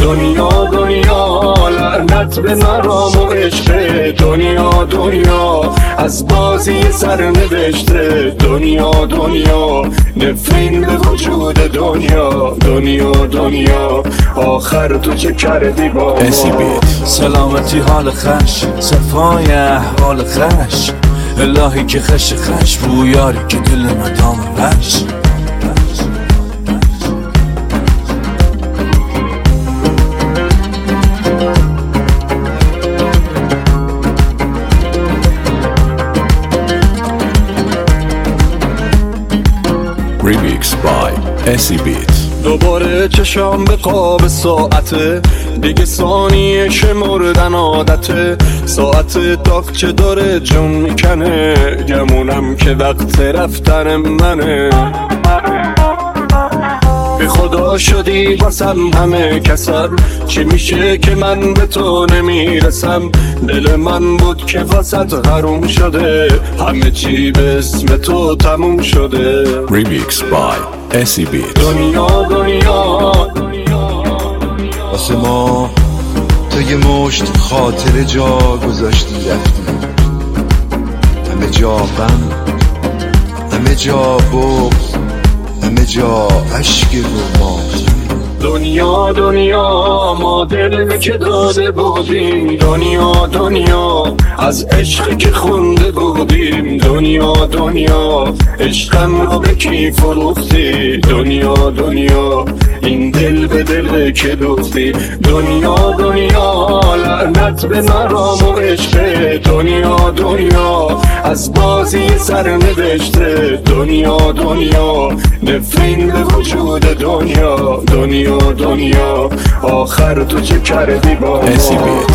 دنیا دنیا لعنت به مرام و عشق دنیا دنیا از بازی سرنوشته دنیا دنیا نفرین به وجود دنیا دنیا دنیا آخر تو چه کردی با ما سلامتی حال خش صفای احوال خش الهی که خش خش بویاری که دل مدام وش Remix by Essie Beat. دوباره چشام به قاب ساعته دیگه ثانیه شمردن عادته ساعت تاقچه داره جون میکنه گمونم که وقت رفتن منه به خدا شدی باسم همه کسم چی میشه که من به تو نمیرسم دل من بود که واسط حروم شده همه چی به اسم تو تموم شده Remix by Essie Beat. دنیا دنیا واسه ما تو یه مشت خاطر جا گذاشتی رفتی همه جا غم همه جا بغض همه جا عشق رومات دنیا دنیا ما دل که داده بودیم دنیا دنیا از عشق که خونده بودیم دنیا دنیا عشقم رو به کی فروختی دنیا دنیا این دل به دل که دوختی دنیا دنیا لعنت به مرام و عشق دنیا دنیا از بازی سرنوشته دنیا دنیا نفرین به وجود دنیا دنیا دنیا آخر تو چه کردی با ما Essie Beat.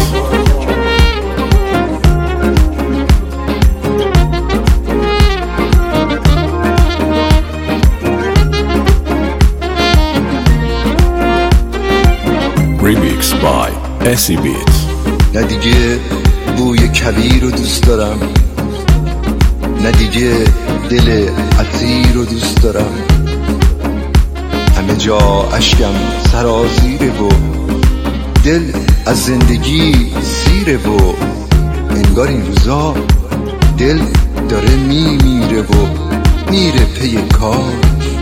Remix by Essie Beat. نه دیگه بوی کویر رو دوست دارم نه دیگه دل عطیر رو دوست دارم همه جا اشکم سرازیره و دل از زندگی سیره و انگار این روزا دل داره میمیره و میره پی کار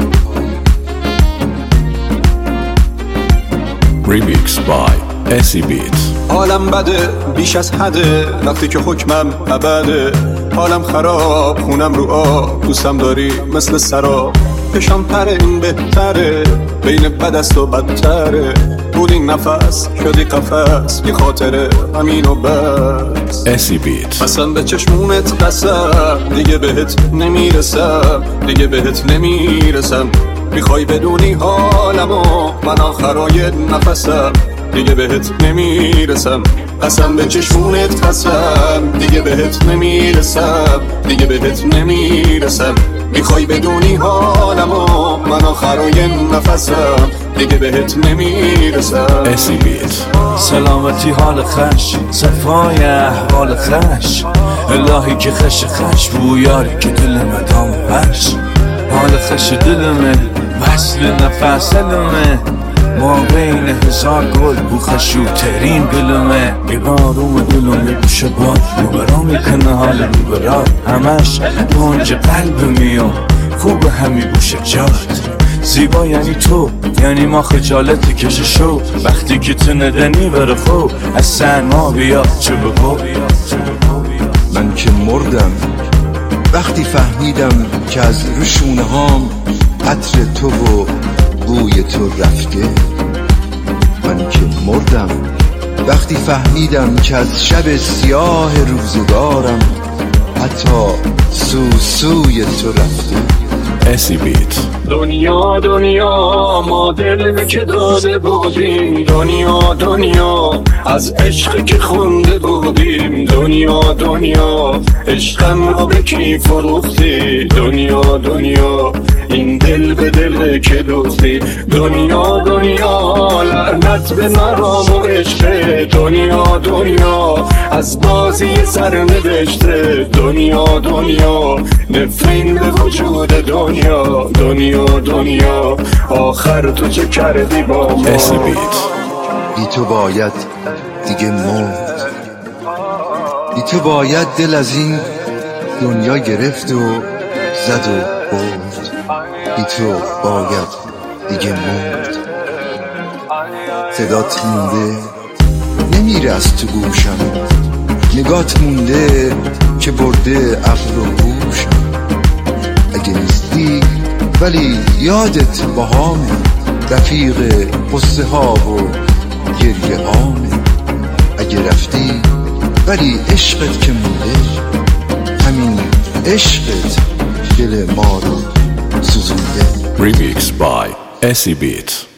Remix by Essie Beat. حالم بده بیش از حده وقتی که حکمم ابده حالم خراب خونم رو آب دوستم داری مثل سراب پشام پره این بهتره بین بد است و بدتره بود این نفس شدی قفس بی خاطره همین و بس Essie Beat. اصلا به چشمونت قسم دیگه بهت نمیرسم دیگه بهت نمیرسم میخوای بدونی حالمو من آخرای نفسم دیگه بهت نمیرسم قسم به چشمونت قسم دیگه بهت نمیرسم دیگه بهت نمیرسم میخوای بدونی حالمو من آخرای نفسم دیگه بهت نمیرسم Essie Beat. سلامتی حال خش صفای احوال خش الهی که خش خش بویاری که دل مدام وش حال خش دلمه وصل نفس دلمه ما بین هزار گل بو خشوترین گلمه بیباروم دلمه بوشه باد روبرا میکنه حال روبرا همش گنج قلب میام خوب همی بوشه جاد زیبا یعنی تو یعنی ما خجالت کش شو وقتی که تو ندنی بره خوب از سرما بیا چه بگو من که مردم وقتی فهمیدم که از روشونه هام عطر تو و بوی تو رفته من که مردم وقتی فهمیدم که از شب سیاه روزگارم حتی سوی تو رفته Essie Beat. دنیا دنیا ما دل که داده بودیم دنیا دنیا از عشق که خونده بودیم دنیا دنیا عشقم رو به کی فروختی دنیا دنیا این دل به دل که دوختی دنیا دنیا لعنت به مرام و عشق دنیا دنیا از بازی سرنوشته دنیا دنیا نفرین به وجود دنیا دنیا دنیا آخر تو چه کردی با ما Essie Beat. بی تو باید دیگه مرد، بی تو باید دل از این دنیا گرفت و زد و برد، بی تو باید دیگه مرد. صدات مونده نمیره از تو گوشم، نگات مونده که برده عقل و هوشم. اگه نیستی ولی یادت باهامه، رفیق قصه ها و گریه هامه. اگه رفتی ولی عشقت که مونده، همین عشقت دل ما رو سوزونده. Remix by SE Beat.